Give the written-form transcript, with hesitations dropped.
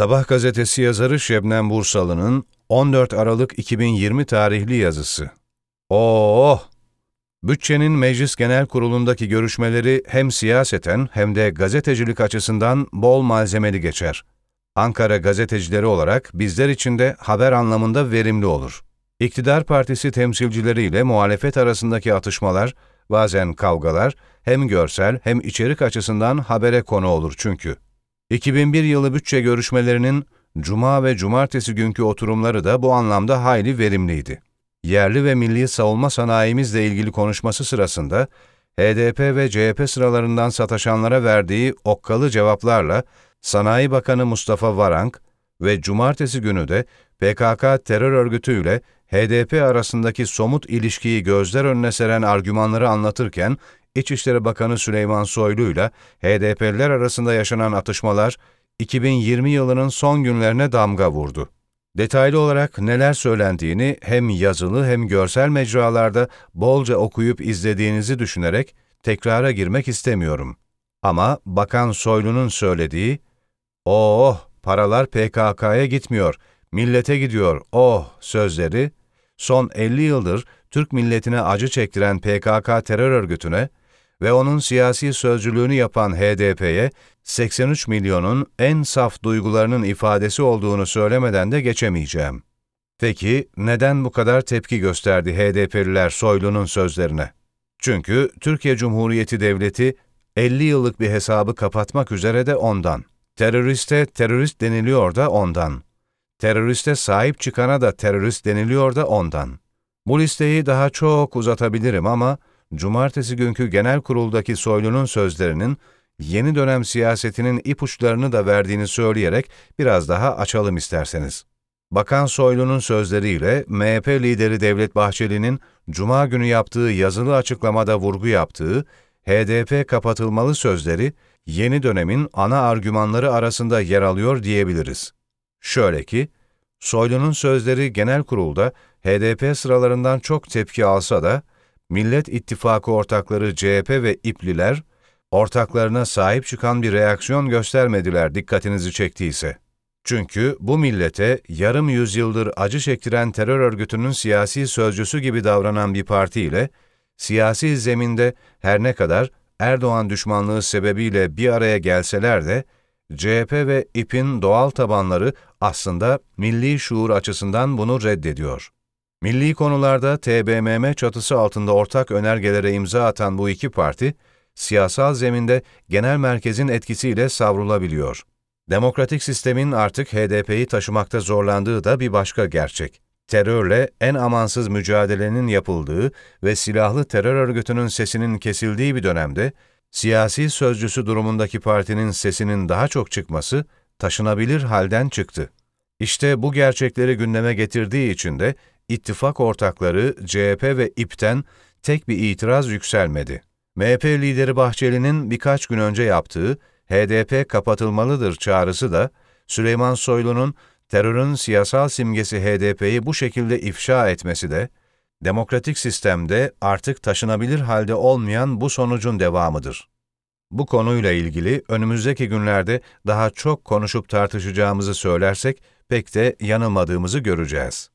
Sabah gazetesi yazarı Şebnem Bursalı'nın 14 Aralık 2020 tarihli yazısı. Oh! Bütçenin Meclis Genel Kurulu'ndaki görüşmeleri hem siyaseten hem de gazetecilik açısından bol malzemeli geçer. Ankara gazetecileri olarak bizler için de haber anlamında verimli olur. İktidar partisi temsilcileriyle muhalefet arasındaki atışmalar, bazen kavgalar, hem görsel hem içerik açısından habere konu olur çünkü. 2001 yılı bütçe görüşmelerinin Cuma ve Cumartesi günkü oturumları da bu anlamda hayli verimliydi. Yerli ve milli savunma sanayimizle ilgili konuşması sırasında HDP ve CHP sıralarından sataşanlara verdiği okkalı cevaplarla Sanayi Bakanı Mustafa Varank ve Cumartesi günü de PKK terör örgütüyle HDP arasındaki somut ilişkiyi gözler önüne seren argümanları anlatırken İçişleri Bakanı Süleyman Soylu ile HDP'liler arasında yaşanan atışmalar 2020 yılının son günlerine damga vurdu. Detaylı olarak neler söylendiğini hem yazılı hem görsel mecralarda bolca okuyup izlediğinizi düşünerek tekrara girmek istemiyorum. Ama Bakan Soylu'nun söylediği, "Oh, paralar PKK'ya gitmiyor, millete gidiyor, oh" sözleri, son 50 yıldır Türk milletine acı çektiren PKK terör örgütüne ve onun siyasi sözcülüğünü yapan HDP'ye 83 milyonun en saf duygularının ifadesi olduğunu söylemeden de geçemeyeceğim. Peki neden bu kadar tepki gösterdi HDP'liler Soylu'nun sözlerine? Çünkü Türkiye Cumhuriyeti Devleti 50 yıllık bir hesabı kapatmak üzere de ondan. Teröriste terörist deniliyor da ondan. Teröriste sahip çıkana da terörist deniliyor da ondan. Bu listeyi daha çok uzatabilirim ama Cumartesi günkü genel kuruldaki Soylu'nun sözlerinin yeni dönem siyasetinin ipuçlarını da verdiğini söyleyerek biraz daha açalım isterseniz. Bakan Soylu'nun sözleriyle MHP lideri Devlet Bahçeli'nin Cuma günü yaptığı yazılı açıklamada vurgu yaptığı HDP kapatılmalı sözleri yeni dönemin ana argümanları arasında yer alıyor diyebiliriz. Şöyle ki, Soylu'nun sözleri genel kurulda HDP sıralarından çok tepki alsa da, Millet İttifakı ortakları CHP ve İP'liler, ortaklarına sahip çıkan bir reaksiyon göstermediler dikkatinizi çektiyse. Çünkü bu millete yarım yüzyıldır acı çektiren terör örgütünün siyasi sözcüsü gibi davranan bir parti ile, siyasi zeminde her ne kadar Erdoğan düşmanlığı sebebiyle bir araya gelseler de, CHP ve İP'in doğal tabanları aslında milli şuur açısından bunu reddediyor. Milli konularda TBMM çatısı altında ortak önergelere imza atan bu iki parti, siyasal zeminde genel merkezin etkisiyle savrulabiliyor. Demokratik sistemin artık HDP'yi taşımakta zorlandığı da bir başka gerçek. Terörle en amansız mücadelenin yapıldığı ve silahlı terör örgütünün sesinin kesildiği bir dönemde, siyasi sözcüsü durumundaki partinin sesinin daha çok çıkması, taşınabilir halden çıktı. İşte bu gerçekleri gündeme getirdiği için de, İttifak ortakları CHP ve İP'ten tek bir itiraz yükselmedi. MHP lideri Bahçeli'nin birkaç gün önce yaptığı HDP kapatılmalıdır çağrısı da Süleyman Soylu'nun terörün siyasal simgesi HDP'yi bu şekilde ifşa etmesi de demokratik sistemde artık taşınabilir halde olmayan bu sonucun devamıdır. Bu konuyla ilgili önümüzdeki günlerde daha çok konuşup tartışacağımızı söylersek pek de yanılmadığımızı göreceğiz.